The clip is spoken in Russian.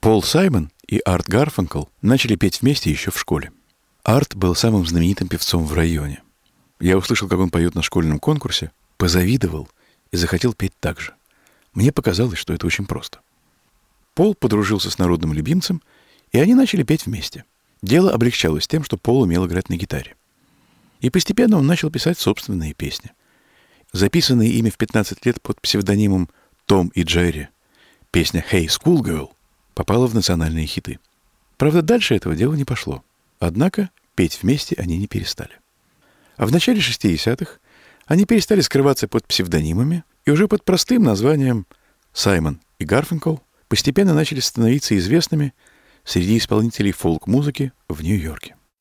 Пол Саймон и Арт Гарфанкл начали петь вместе еще в школе. Арт был самым знаменитым певцом в районе. Я услышал, как он поет на школьном конкурсе, позавидовал и захотел петь так же. Мне показалось, что это очень просто. Пол подружился с народным любимцем, и они начали петь вместе. Дело облегчалось тем, что Пол умел играть на гитаре. И постепенно он начал писать собственные песни. Записанные ими в 15 лет под псевдонимом Том и Джерри песня «Hey, Schoolgirl» попала в национальные хиты. Правда, дальше этого дела не пошло. Однако петь вместе они не перестали. А в начале 60-х они перестали скрываться под псевдонимами и уже под простым названием Саймон и Гарфанкл постепенно начали становиться известными среди исполнителей фолк-музыки в Нью-Йорке.